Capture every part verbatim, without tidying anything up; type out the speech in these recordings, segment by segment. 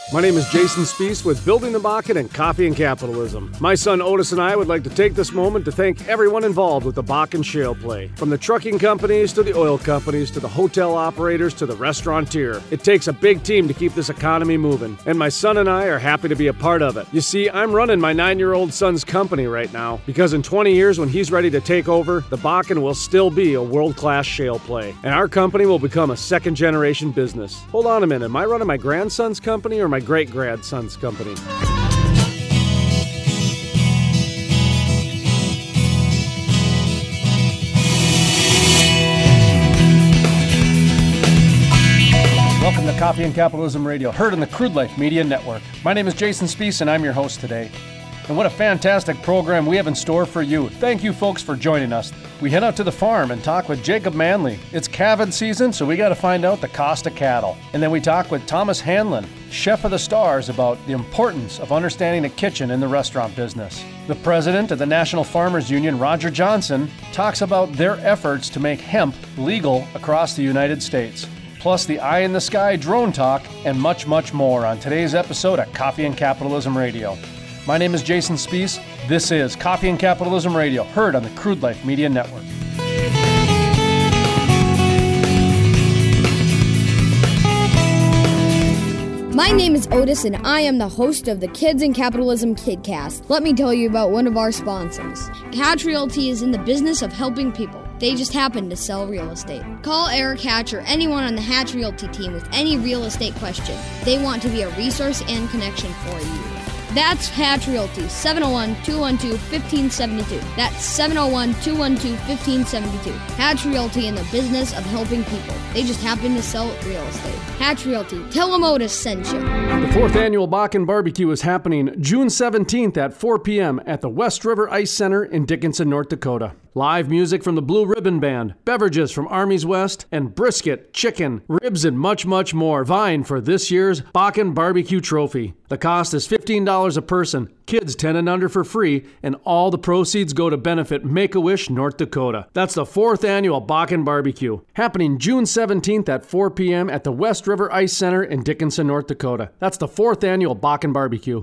My name is Jason Spiess with Building the Bakken and Coffee and Capitalism. My son Otis and I would like to take this moment to thank everyone involved with the Bakken shale play. From the trucking companies to the oil companies to the hotel operators to the restaurateur. It takes a big team to keep this economy moving, and my son and I are happy to be a part of it. You see, I'm running my nine-year-old son's company right now because in twenty years when he's ready to take over, the Bakken will still be a world-class shale play, and our company will become a second-generation business. Hold on a minute, am I running my grandson's company or my great-grandson's company? Welcome to Coffee and Capitalism Radio, heard on the Crude Life Media Network. My name is Jason Spiess, and I'm your host today. And what a fantastic program we have in store for you. Thank you folks for joining us. We head out to the farm and talk with Jacob Manley. It's calving season, so we got to find out the cost of cattle. And then we talk with Thomas Hanlon, Chef of the Stars, about the importance of understanding the kitchen in the restaurant business. The president of the National Farmers Union, Roger Johnson, talks about their efforts to make hemp legal across the United States. Plus the eye in the sky drone talk and much, much more on today's episode of Coffee and Capitalism Radio. My name is Jason Spiess. This is Coffee and Capitalism Radio, heard on the Crude Life Media Network. My name is Otis, and I am the host of the Kids in Capitalism Kidcast. Let me tell you about one of our sponsors. Hatch Realty is in the business of helping people. They just happen to sell real estate. Call Eric Hatch or anyone on the Hatch Realty team with any real estate question. They want to be a resource and connection for you. That's Hatch Realty, seven oh one, two one two, one five seven two. That's seven oh one, two one two, one five seven two. Hatch Realty in the business of helping people. They just happen to sell real estate. Hatch Realty. Tell them Otis sent you. The fourth annual Bakken Barbecue is happening June seventeenth at four p.m. at the West River Ice Center in Dickinson, North Dakota. Live music from the Blue Ribbon Band, beverages from Armies West, and brisket, chicken, ribs, and much, much more vying for this year's Bakken Barbecue Trophy. The cost is fifteen dollars a person, kids ten and under for free, and all the proceeds go to benefit Make-A-Wish, North Dakota. That's the fourth annual Bakken Barbecue, happening June seventeenth at four p.m. at the West River Ice Center in Dickinson, North Dakota. That's the fourth annual Bakken Barbecue.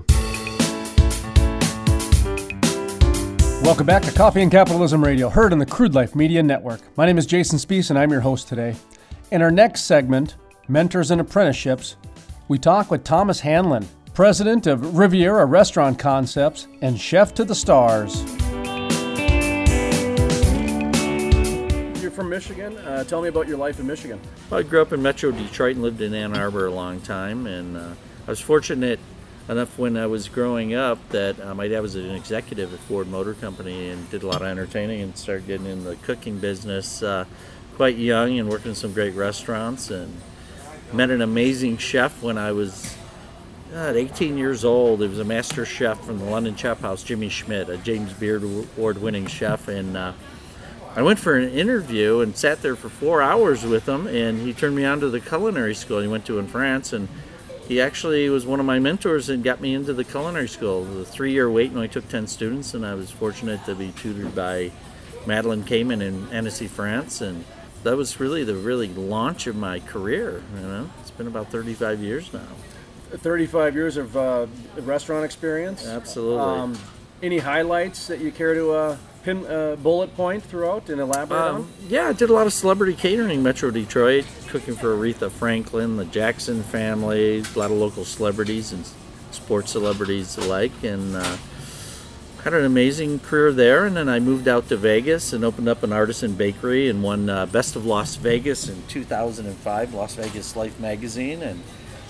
Welcome back to Coffee and Capitalism Radio, heard on the Crude Life Media Network. My name is Jason Spiess, and I'm your host today. In our next segment, Mentors and Apprenticeships, we talk with Thomas Hanlon, president of Riviera Restaurant Concepts and Chef to the Stars. You're from Michigan. Uh, tell me about your life in Michigan. Well, I grew up in Metro Detroit and lived in Ann Arbor a long time, and uh, I was fortunate enough when I was growing up that uh, my dad was an executive at Ford Motor Company and did a lot of entertaining and started getting in the cooking business uh, quite young and working in some great restaurants, and met an amazing chef when I was uh, eighteen years old. He was a master chef from the London Chop House, Jimmy Schmidt, a James Beard Award-winning chef, and uh, I went for an interview and sat there for four hours with him, and he turned me on to the culinary school he went to in France, and he actually was one of my mentors and got me into the culinary school. It was a three-year wait, and only took ten students, and I was fortunate to be tutored by Madeleine Cayman in Annecy, France, and that was really the really launch of my career. You know, it's been about thirty-five years now. thirty-five years of uh, restaurant experience. Absolutely. Um, any highlights that you care to uh, pin uh, bullet point throughout and elaborate um, on? Yeah, I did a lot of celebrity catering in Metro Detroit, cooking for Aretha Franklin, the Jackson family, a lot of local celebrities and sports celebrities alike, and uh, had an amazing career there. And then I moved out to Vegas and opened up an artisan bakery and won uh, Best of Las Vegas in two thousand five, Las Vegas Life magazine, and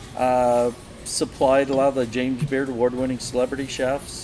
uh, supplied a lot of the James Beard Award-winning celebrity chefs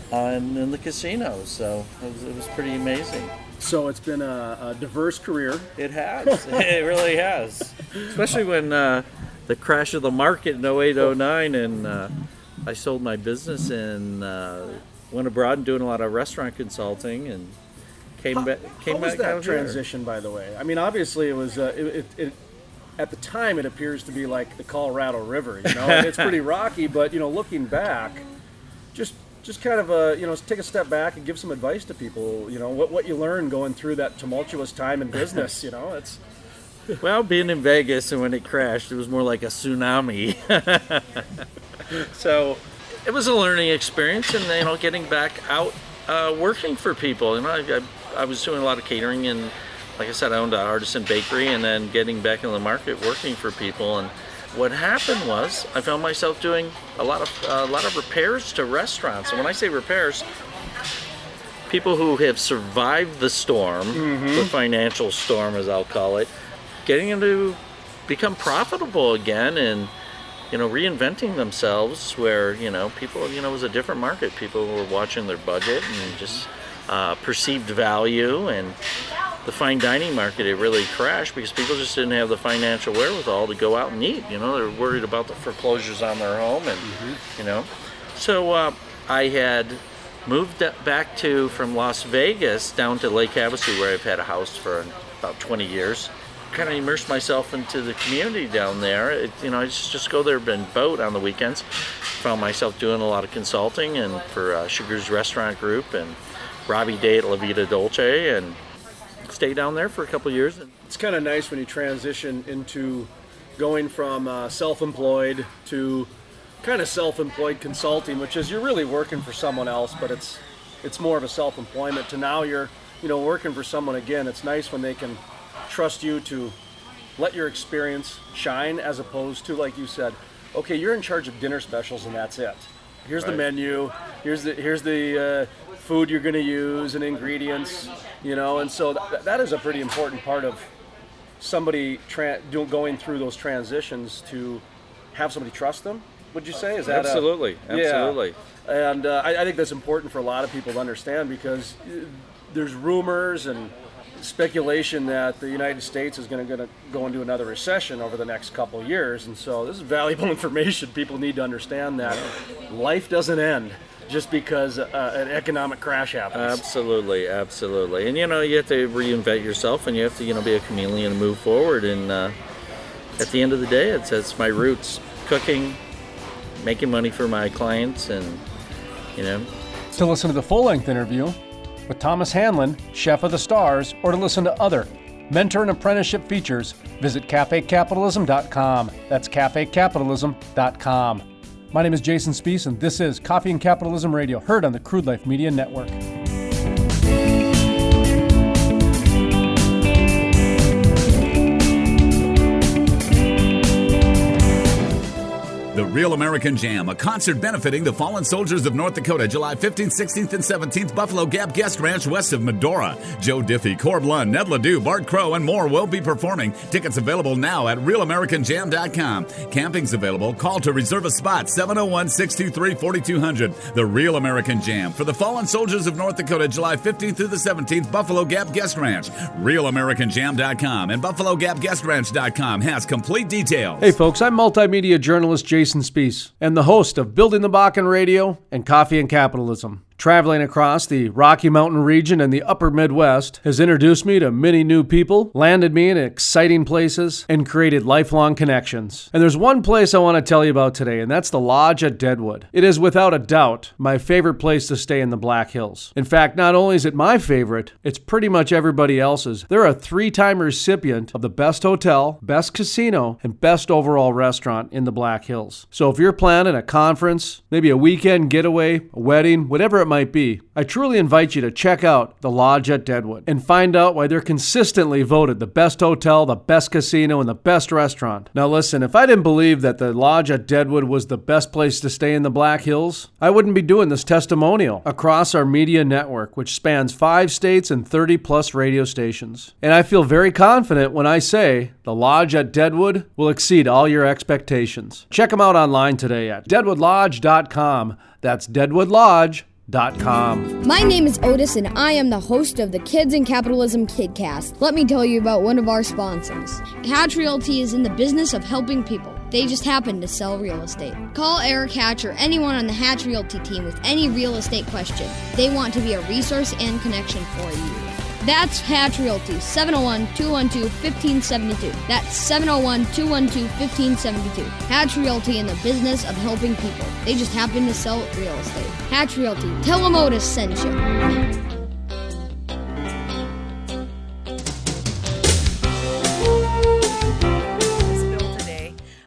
on in the casino. So it was, it was pretty amazing. So it's been a, a diverse career. It has. It really has. Especially when uh, the crash of the market in oh eight, oh nine, and uh, I sold my business and uh, went abroad and doing a lot of restaurant consulting, and came how, back. Came how was back that out transition, here. by the way? I mean, obviously it was. Uh, it, it, it at the time it appears to be like the Colorado River. You know, and it's pretty rocky. But you know, looking back, just. Just kind of uh, you know, take a step back and give some advice to people. You know, what what you learned going through that tumultuous time in business. You know, it's well, being in Vegas and when it crashed, it was more like a tsunami. So it was a learning experience, and you know, getting back out uh, working for people. You know, I, I, I was doing a lot of catering, and like I said, I owned an artisan bakery, and then getting back in the market working for people. And what happened was I found myself doing a lot of uh, a lot of repairs to restaurants. And when I say repairs, people who have survived the storm, mm-hmm. the financial storm as I'll call it, getting them to become profitable again, and you know, reinventing themselves where, you know, people, you know, it was a different market. People were watching their budget and just uh, perceived value. And the fine dining market, it really crashed because people just didn't have the financial wherewithal to go out and eat. You know, they're worried about the foreclosures on their home, and, mm-hmm. you know. So uh, I had moved back to, from Las Vegas down to Lake Havasu, where I've had a house for about twenty years. Kind of immersed myself into the community down there. It, you know, I just, just go there and boat on the weekends. Found myself doing a lot of consulting and for uh, Sugar's Restaurant Group and Robbie Day at La Vida Dolce, and stayed down there for a couple of years. It's kind of nice when you transition into going from uh, self-employed to kind of self-employed consulting, which is you're really working for someone else, but it's it's more of a self-employment, to now you're, you know, working for someone again. It's nice when they can trust you to let your experience shine, as opposed to, like you said, okay, you're in charge of dinner specials and that's it. Here's right. the menu, here's the here's the uh, food you're going to use and ingredients, you know, and so th- that is a pretty important part of somebody tra- doing, going through those transitions, to have somebody trust them. Would you say? Is that absolutely, a, absolutely? Yeah. And uh, I, I think that's important for a lot of people to understand, because there's rumors and speculation that the United States is going to go into another recession over the next couple of years, and so this is valuable information. People need to understand that life doesn't end just because uh, an economic crash happens. Absolutely, absolutely. And you know, you have to reinvent yourself, and you have to, you know, be a chameleon and move forward. And uh, at the end of the day, it's it's my roots: cooking, making money for my clients, and you know. To listen to the full-length interview with Thomas Hanlon, Chef of the Stars, or to listen to other mentor and apprenticeship features, visit cafe capitalism dot com. That's cafe capitalism dot com. My name is Jason Spiess, and this is Coffee and Capitalism Radio, heard on the Crude Life Media Network. The Real American Jam, a concert benefiting the fallen soldiers of North Dakota, July fifteenth, sixteenth, and seventeenth, Buffalo Gap Guest Ranch west of Medora. Joe Diffie, Corb Lund, Ned Ledoux, Bart Crow, and more will be performing. Tickets available now at real american jam dot com. Camping's available. Call to reserve a spot, seven oh one, six two three, four two zero zero. The Real American Jam for the fallen soldiers of North Dakota, July fifteenth through the seventeenth, Buffalo Gap Guest Ranch. real american jam dot com and buffalo gap guest ranch dot com has complete details. Hey folks, I'm multimedia journalist Jason Spiess and the host of Building the Bakken Radio and Coffee and Capitalism. Traveling across the Rocky Mountain region and the upper Midwest has introduced me to many new people, landed me in exciting places, and created lifelong connections. And there's one place I want to tell you about today, and that's the Lodge at Deadwood. It is without a doubt my favorite place to stay in the Black Hills. In fact, not only is it my favorite, it's pretty much everybody else's. They're a three-time recipient of the best hotel, best casino, and best overall restaurant in the Black Hills. So if you're planning a conference, maybe a weekend getaway, a wedding, whatever it might be, I truly invite you to check out the Lodge at Deadwood and find out why they're consistently voted the best hotel, the best casino, and the best restaurant. Now listen, if I didn't believe that the Lodge at Deadwood was the best place to stay in the Black Hills, I wouldn't be doing this testimonial across our media network, which spans five states and thirty plus radio stations. And I feel very confident when I say the Lodge at Deadwood will exceed all your expectations. Check them out online today at deadwood lodge dot com. That's deadwood lodge dot com. My name is Otis, and I am the host of the Kids in Capitalism Kidcast. Let me tell you about one of our sponsors. Hatch Realty is in the business of helping people. They just happen to sell real estate. Call Eric Hatch or anyone on the Hatch Realty team with any real estate question. They want to be a resource and connection for you. That's Hatch Realty, seven oh one, two one two, one five seven two. That's seven oh one, two one two, one five seven two. Hatch Realty in the business of helping people. They just happen to sell real estate. Hatch Realty. Tell them Otis sent you.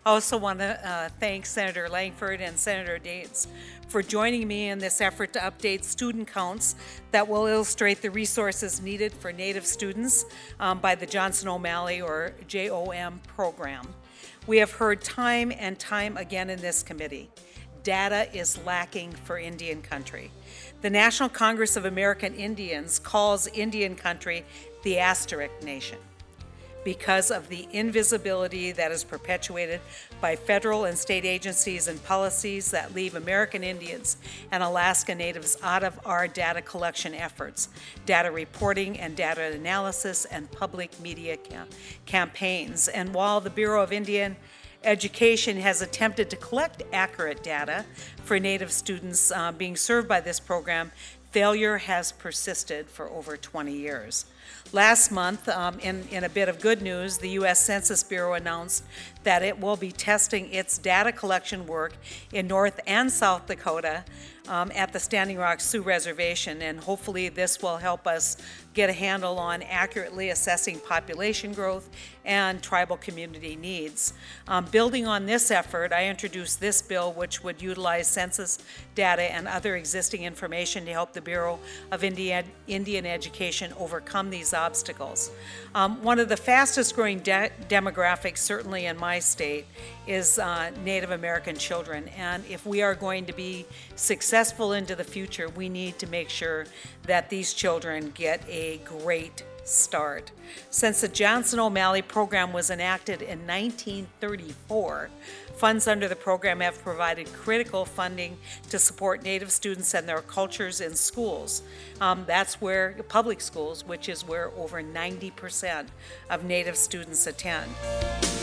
I also want to uh, thank Senator Langford and Senator Daines for joining me in this effort to update student counts that will illustrate the resources needed for Native students um, by the Johnson O'Malley or J O M program. We have heard time and time again in this committee, data is lacking for Indian country. The National Congress of American Indians calls Indian country the asterisk nation because of the invisibility that is perpetuated by federal and state agencies and policies that leave American Indians and Alaska Natives out of our data collection efforts, data reporting and data analysis and public media cam- campaigns. And while the Bureau of Indian Education has attempted to collect accurate data for Native students uh, being served by this program, failure has persisted for over twenty years. Last month, um, in, in a bit of good news, the U S Census Bureau announced that it will be testing its data collection work in North and South Dakota um, at the Standing Rock Sioux Reservation, and hopefully this will help us get a handle on accurately assessing population growth and tribal community needs. Um, building on this effort, I introduced this bill, which would utilize census data and other existing information to help the Bureau of Indian, Indian Education overcome these obstacles. Um, one of the fastest growing de- demographics, certainly in my state, is uh, Native American children. And if we are going to be successful into the future, we need to make sure that these children get a great start. Since the Johnson O'Malley program was enacted in nineteen thirty-four, funds under the program have provided critical funding to support Native students and their cultures in schools. Um, that's where public schools, which is where over ninety percent of Native students attend.